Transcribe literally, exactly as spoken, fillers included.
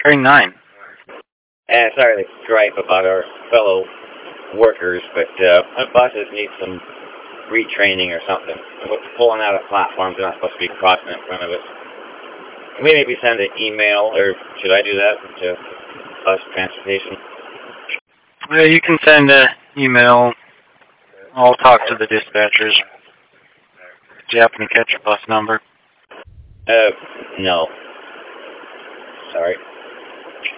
Bearing nine. And sorry to gripe about our fellow workers, but uh, our buses need some retraining or something. We're pulling out of platforms, they're not supposed to be crossing in front of us. Can we maybe send an email, or should I do that to bus transportation? Well, you can send an email. I'll talk to the dispatchers. Do you happen to catch your bus number? Uh, no. Sorry.